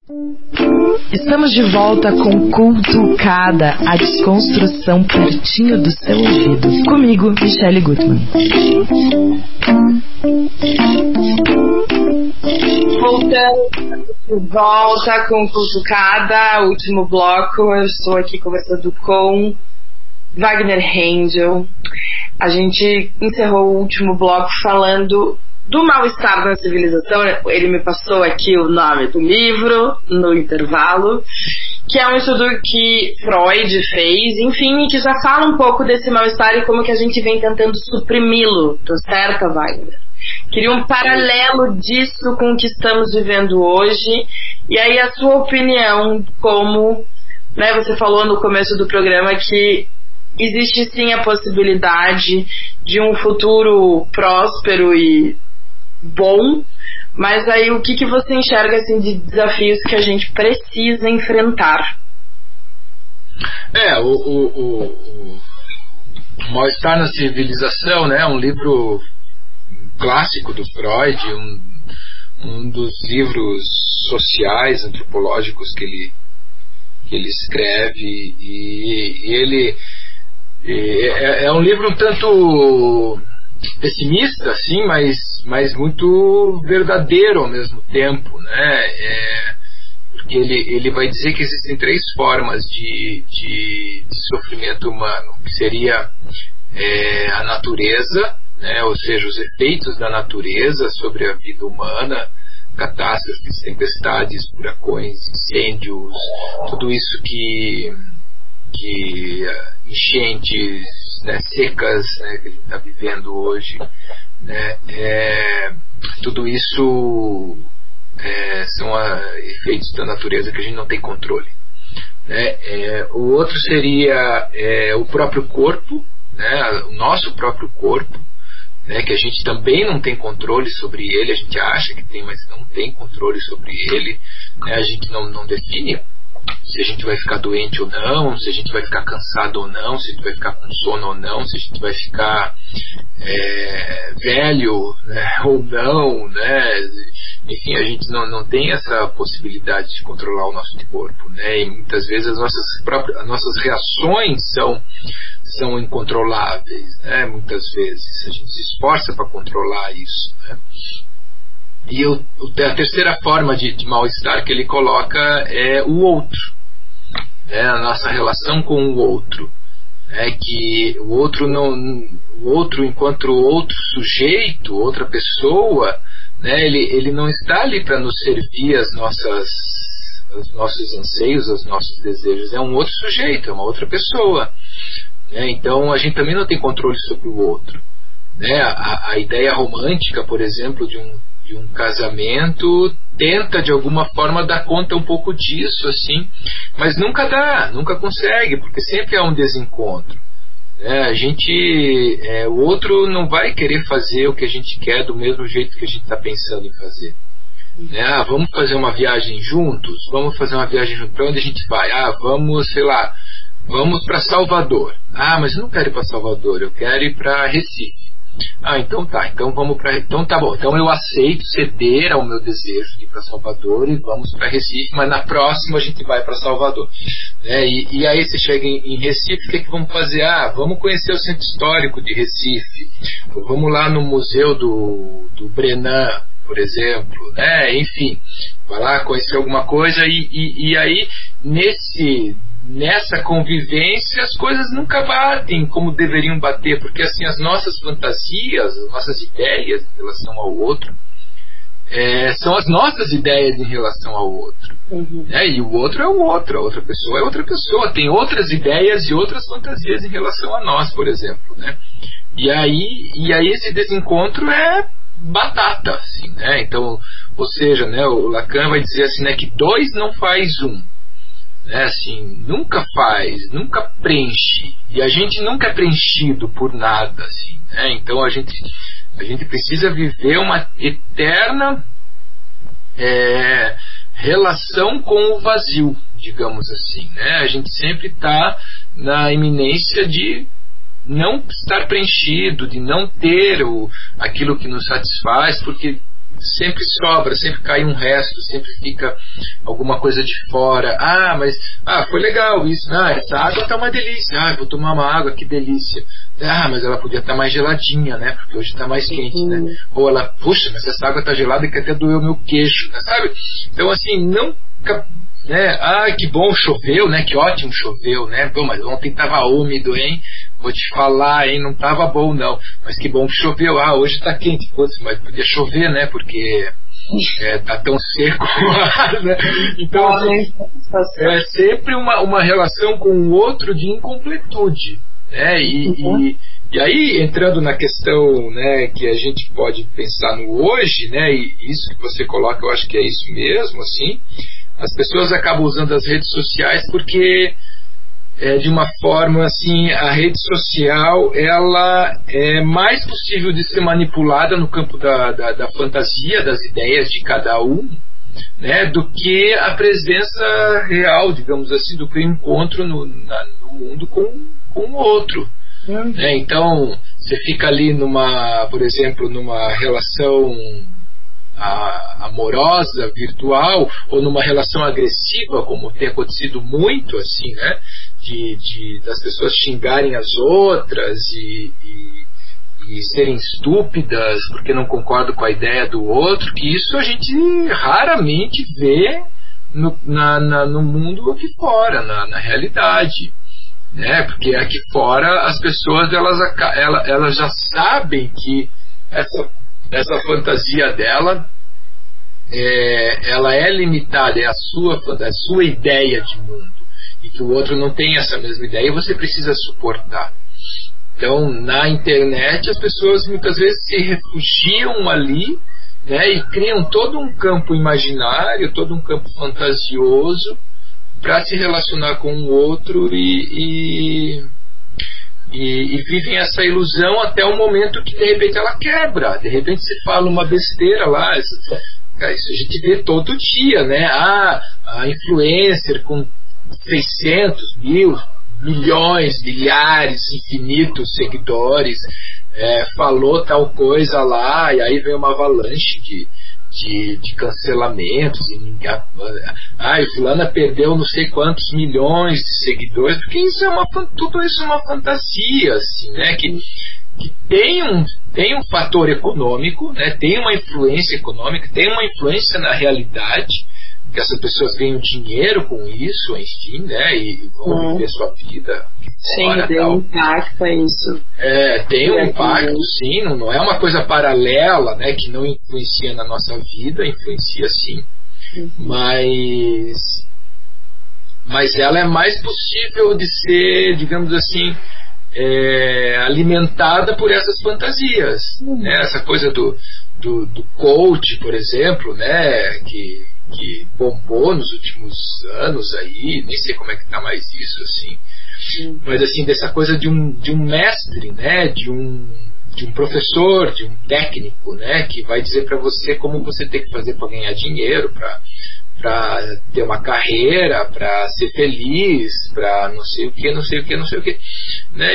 Estamos de volta com Cultucada, a desconstrução pertinho do seu ouvido. Comigo, Michele Gutmann. Voltando de volta com Cultucada, último bloco. Eu estou aqui conversando com Wagner Rendel. A gente encerrou o último bloco falando do mal-estar na civilização. Ele me passou aqui o nome do livro no intervalo, que é um estudo que Freud fez, enfim, e que já fala um pouco desse mal-estar e como que a gente vem tentando suprimi-lo. Tô certa, Wagner? Queria um paralelo disso com o que estamos vivendo hoje, e aí a sua opinião, como, né, você falou no começo do programa que existe sim a possibilidade de um futuro próspero e bom, mas aí o que você enxerga assim de desafios que a gente precisa enfrentar? O Mal-Estar na Civilização, né, um livro clássico do Freud, um dos livros sociais, antropológicos que ele escreve, e ele é um livro um tanto pessimista, assim, mas muito verdadeiro ao mesmo tempo, né? Porque ele vai dizer que existem 3 formas de sofrimento humano, que seria a natureza, né? Ou seja, os efeitos da natureza sobre a vida humana, catástrofes, tempestades, furacões, incêndios, tudo isso que enchentes, né, secas, né, que a gente está vivendo hoje, né, tudo isso são efeitos da natureza que a gente não tem controle, né. O outro seria o próprio corpo, né, o nosso próprio corpo, né, que a gente também não tem controle sobre ele. A gente acha que tem, mas não tem controle sobre ele, né, a gente não define se a gente vai ficar doente ou não, se a gente vai ficar cansado ou não, se a gente vai ficar com sono ou não, se a gente vai ficar velho, né, ou não, né? Enfim, a gente não tem essa possibilidade de controlar o nosso corpo, né? E muitas vezes as nossas reações são incontroláveis, né? Muitas vezes a gente se esforça para controlar isso, né? E a terceira forma de mal-estar que ele coloca é o outro, a nossa relação com o outro, que o outro enquanto outro sujeito, outra pessoa, né, ele não está ali para nos servir os nossos anseios, os nossos desejos. É um outro sujeito, é uma outra pessoa, né? Então a gente também não tem controle sobre o outro, né? A ideia romântica, por exemplo, de um casamento tenta de alguma forma dar conta um pouco disso, assim, mas nunca consegue, porque sempre há um desencontro, né? O outro não vai querer fazer o que a gente quer do mesmo jeito que a gente está pensando em fazer, né? Vamos fazer uma viagem juntos? Vamos fazer uma viagem juntos. Para onde a gente vai? Vamos, sei lá, vamos para Salvador. Mas eu não quero ir para Salvador, eu quero ir para Recife. Então tá, então vamos para. Então tá bom, então eu aceito ceder ao meu desejo de ir para Salvador e vamos para Recife, mas na próxima a gente vai para Salvador, e aí você chega em Recife, o que vamos fazer? Vamos conhecer o centro histórico de Recife, vamos lá no museu do Brenan, por exemplo, né? Enfim, vai lá conhecer alguma coisa, e aí nessa convivência as coisas nunca batem como deveriam bater, porque assim as nossas fantasias, as nossas ideias em relação ao outro são as nossas ideias em relação ao outro, e o outro é o outro, a outra pessoa é outra pessoa, tem outras ideias e outras fantasias em relação a nós, por exemplo, né? E aí esse desencontro é batata, assim, né? Então, ou seja, né, o Lacan vai dizer assim, né, que 2 não faz 1. Assim, nunca preenche, e a gente nunca é preenchido por nada, assim, né? Então a gente precisa viver uma eterna relação com o vazio, digamos assim, né? A gente sempre está na iminência de não estar preenchido, de não ter aquilo que nos satisfaz, porque sempre sobra, sempre cai um resto, sempre fica alguma coisa de fora. Mas foi legal isso. Essa água tá uma delícia. Vou tomar uma água, que delícia. Mas ela podia estar mais geladinha, né? Porque hoje está mais quente, né? Ou ela, puxa, mas essa água tá gelada que até doeu meu queixo, né? Sabe? Então, assim, não... né? Que bom, choveu, né? Que ótimo choveu, né? Bom, mas ontem tava úmido, hein? Vou te falar, hein? Não tava bom, não. Mas que bom que choveu. Hoje tá quente. Putz, mas podia chover, né? Porque tá tão seco o ar, né? Então, assim, é sempre uma relação com o outro de incompletude, né? E aí, entrando na questão, né, que a gente pode pensar no hoje, né? E isso que você coloca, eu acho que é isso mesmo, assim. As pessoas acabam usando as redes sociais porque, de uma forma assim, a rede social ela é mais possível de ser manipulada no campo da fantasia, das ideias de cada um, né, do que a presença real, digamos assim, do que o encontro no mundo com o outro. Né? Então, você fica ali por exemplo, numa relação amorosa, virtual, ou numa relação agressiva, como tem acontecido muito, assim, né? Das pessoas xingarem as outras e serem estúpidas porque não concordam com a ideia do outro, que isso a gente raramente vê no mundo aqui fora, na realidade, né? Porque aqui fora as pessoas elas já sabem que essa fantasia dela ela é limitada, é a sua ideia de mundo, e que o outro não tem essa mesma ideia e você precisa suportar. Então, na internet, as pessoas muitas vezes se refugiam ali, né, e criam todo um campo imaginário, todo um campo fantasioso para se relacionar com o outro e vivem essa ilusão até o momento que de repente ela quebra. De repente você fala uma besteira lá, isso a gente vê todo dia, né? A influencer com 600 mil, milhões, milhares, infinitos seguidores, falou tal coisa lá, e aí vem uma avalanche de cancelamentos, e fulana perdeu não sei quantos milhões de seguidores, porque tudo isso é uma fantasia, assim, né? Que tem um fator econômico, né? Tem uma influência econômica, tem uma influência na realidade, que essas pessoas ganham dinheiro com isso, enfim, né? E vão viver sua vida. Sim, tem um impacto, é isso. Tem um impacto, sim, não é uma coisa paralela, né? Que não influencia na nossa vida, influencia sim. Mas ela é mais possível de ser, digamos assim, alimentada por essas fantasias, né? Essa coisa do coach, por exemplo, né? Que bombou nos últimos anos aí, nem sei como é que tá mais isso, assim. Mas assim, dessa coisa de um mestre, né? De um professor, de um técnico, né? Que vai dizer para você como você tem que fazer para ganhar dinheiro, para ter uma carreira, para ser feliz, para não sei o que, né?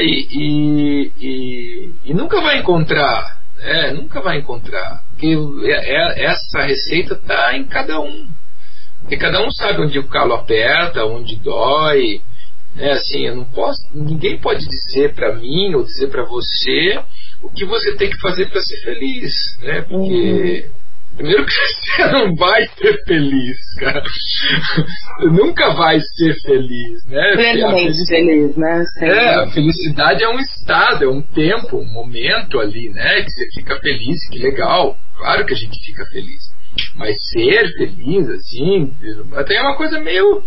E nunca vai encontrar, né? Nunca vai encontrar, porque essa receita está em cada um, porque cada um sabe onde o calo aperta, onde dói, né? Assim, ninguém pode dizer para mim ou dizer para você o que você tem que fazer para ser feliz, né? Porque primeiro que você não vai ser feliz, cara. Você nunca vai ser feliz, né? Plenamente feliz, né? A felicidade é um estado, é um tempo, um momento ali, né? Que você fica feliz, que legal. Claro que a gente fica feliz. Mas ser feliz, assim, até é uma coisa meio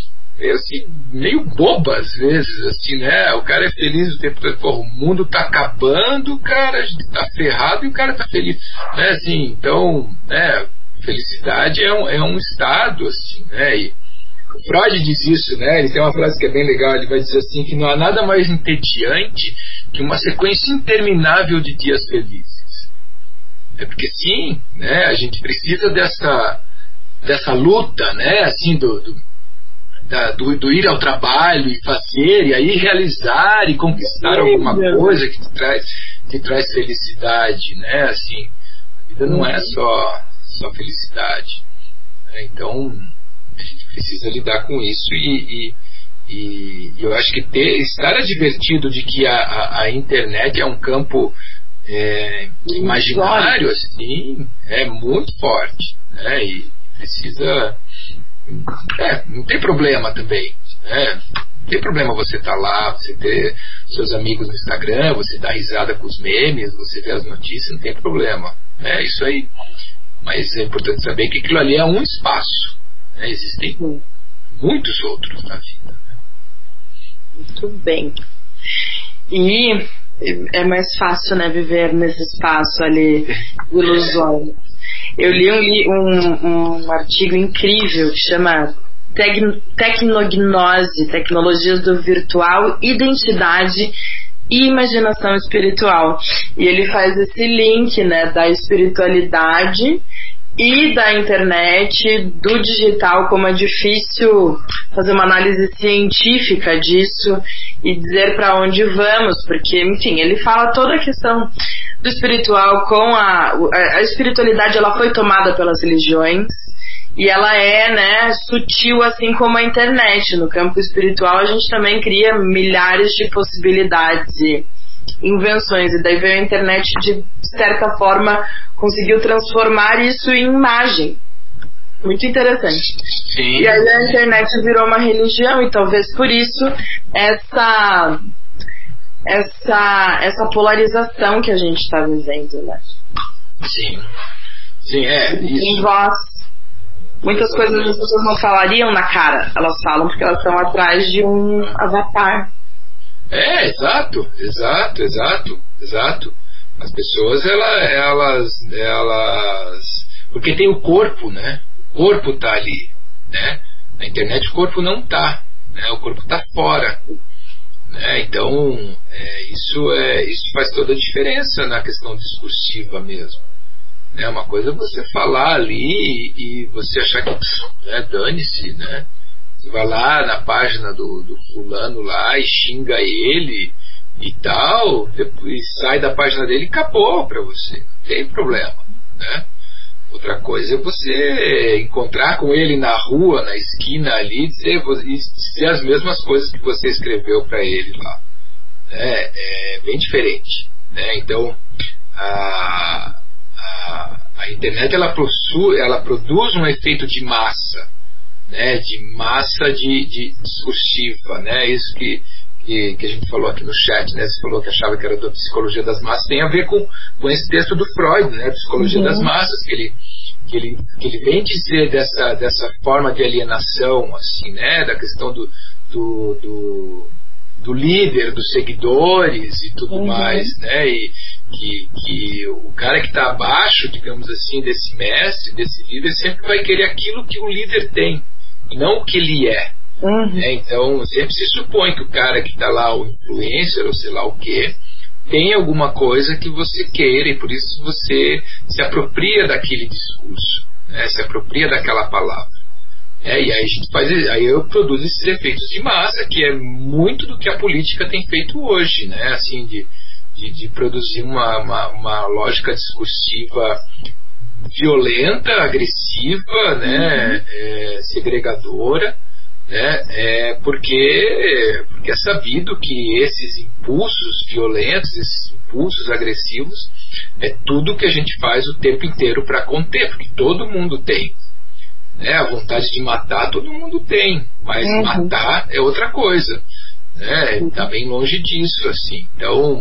boba às vezes, assim, né? O cara é feliz o tempo todo, o mundo tá acabando, o cara tá ferrado e o cara tá feliz, né? Assim, então, né? Felicidade é um estado, assim, né? E o Freud diz isso, né? Ele tem uma frase que é bem legal, ele vai dizer assim, que não há nada mais entediante que uma sequência interminável de dias felizes. Porque sim, né? A gente precisa dessa luta, né? Assim, do ir ao trabalho e fazer, e aí realizar e conquistar alguma coisa que te traz felicidade, né? Assim, a vida não é só felicidade. Então a gente precisa lidar com isso e eu acho que estar advertido de que a internet é um campo imaginário, assim, é muito forte, né? E precisa, não tem problema também, né? Não tem problema você estar lá, você ter seus amigos no Instagram, você dar risada com os memes, você ver as notícias, não tem problema, é isso aí. Mas é importante saber que aquilo ali é um espaço, né? Existem muitos outros na vida, né? Muito bem. E é mais fácil, né, viver nesse espaço ali ilusório. Eu li um artigo incrível que chama Tecnognose, Tecnologias do Virtual, Identidade e Imaginação Espiritual. E ele faz esse link, né, da espiritualidade e da internet, do digital, como é difícil fazer uma análise científica disso e dizer para onde vamos, porque, enfim, ele fala toda a questão do espiritual com a espiritualidade, ela foi tomada pelas religiões e ela é, né, sutil, assim como a internet. No campo espiritual a gente também cria milhares de possibilidades e invenções, e daí veio a internet, de certa forma conseguiu transformar isso em imagem. Muito interessante. Sim. E aí a internet virou uma religião, e talvez por isso essa polarização que a gente está vivendo, né? Sim. Sim, isso. Em voz. Muitas coisas as pessoas não falariam na cara, elas falam porque elas estão atrás de um avatar. Exato. As pessoas, elas porque tem o corpo, né? O corpo tá ali, né? Na internet o corpo não tá, né? O corpo tá fora, né? Então isso faz toda a diferença na questão discursiva mesmo, né? Uma coisa é você falar ali e você achar que dane-se, né? Você vai lá na página do fulano lá e xinga ele e tal, depois sai da página dele e acabou pra você, não tem problema, né? Outra coisa é você encontrar com ele na rua, na esquina ali, e dizer as mesmas coisas que você escreveu pra ele lá, né? É bem diferente, né? Então a internet ela produz um efeito de massa, né? De massa de discursiva, né? Isso que a gente falou aqui no chat, né? Você falou que achava que era da psicologia das massas, tem a ver com esse texto do Freud, né? Psicologia das massas, que ele vem dizer dessa forma de alienação, assim, né? Da questão do líder, dos seguidores e tudo mais, né? E que o cara que está abaixo, digamos assim, desse mestre, desse líder, sempre vai querer aquilo que o líder tem, e não o que ele é. Então sempre se supõe que o cara que está lá, o influencer ou sei lá o que, tem alguma coisa que você queira, e por isso você se apropria daquele discurso, né? Se apropria daquela palavra, e aí a gente eu produzo esses efeitos de massa, que é muito do que a política tem feito hoje, né? Assim, de produzir uma lógica discursiva violenta, agressiva, né? Segregadora, né? Porque é sabido que esses impulsos violentos, esses impulsos agressivos, é tudo que a gente faz o tempo inteiro para conter, porque todo mundo tem, né? A vontade de matar todo mundo tem, mas matar é outra coisa, né? Está bem longe disso, assim. Então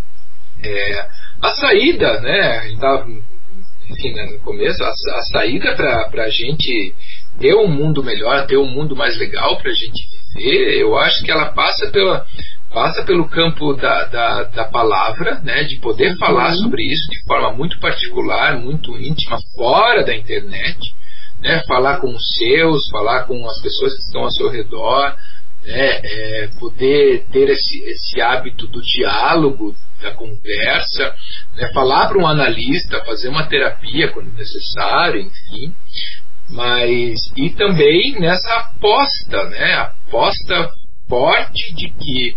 a saída, né? Enfim, né, no começo, a saída para a gente ter um mundo melhor, ter um mundo mais legal para a gente viver, eu acho que ela passa pelo campo da palavra, né, de poder falar sobre isso de forma muito particular, muito íntima, fora da internet, né, falar com os seus, falar com as pessoas que estão ao seu redor, né, poder ter esse hábito do diálogo, da conversa, né, falar para um analista, fazer uma terapia quando necessário, enfim. E também nessa aposta, né, aposta forte de que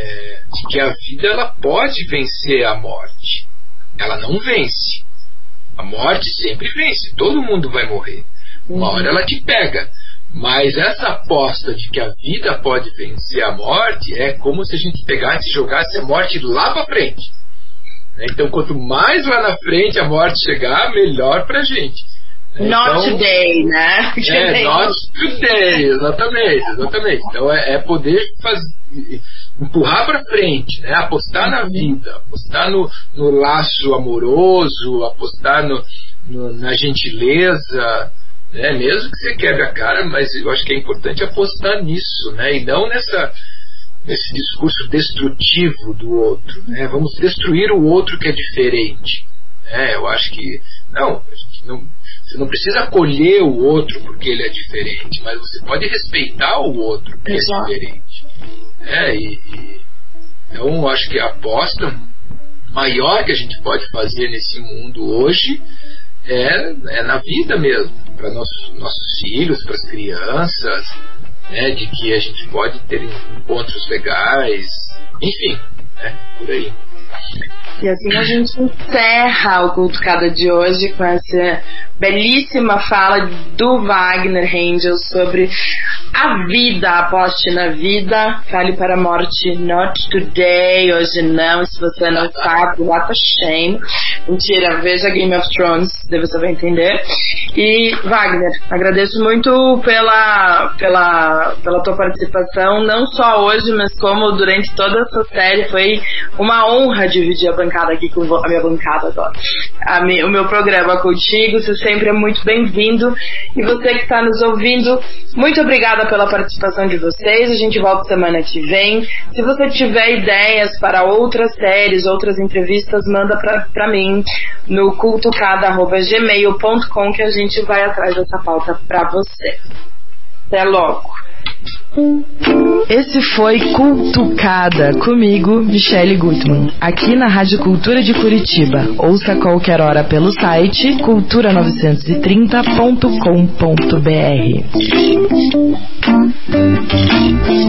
a vida ela pode vencer a morte. Ela não vence, A morte sempre vence, todo mundo vai morrer. Uma hora ela te pega. Mas essa aposta de que a vida pode vencer a morte é como se a gente pegasse e jogasse a morte lá para frente. Então, quanto mais lá na frente a morte chegar, melhor pra gente. Not today, né? Not today, exatamente. Então é poder empurrar para frente, né? Apostar na vida, apostar no laço amoroso, apostar na gentileza, né? Mesmo que você quebre a cara, mas eu acho que é importante apostar nisso, né? E não nesse discurso destrutivo do outro, né? Vamos destruir o outro que é diferente, né? Eu acho que você não precisa acolher o outro porque ele é diferente, mas você pode respeitar o outro que é diferente. Então, eu acho que a aposta maior que a gente pode fazer nesse mundo hoje é na vida mesmo, para nossos filhos, para as crianças, né, de que a gente pode ter encontros legais, enfim, né, por aí. E assim a gente encerra o Cultucada de hoje com essa belíssima fala do Wagner Hengel sobre a vida, aposte na vida, fale para a morte, not today, hoje não, se você não sabe, what a shame. Mentira, veja Game of Thrones, daí você vai entender. E Wagner, agradeço muito pela tua participação, não só hoje, mas como durante toda essa série. Foi uma honra dividir a bancada aqui com a minha bancada agora. O meu programa contigo, você sempre é muito bem-vindo. E você que está nos ouvindo, muito obrigada pela participação de vocês. A gente volta semana que vem. Se você tiver ideias para outras séries, outras entrevistas, manda pra mim no cultucada@gmail.com que a gente vai atrás dessa pauta pra você. Até logo. Esse foi Cultucada, comigo, Michele Gutmann, aqui na Rádio Cultura de Curitiba. Ouça a qualquer hora pelo site cultura930.com.br.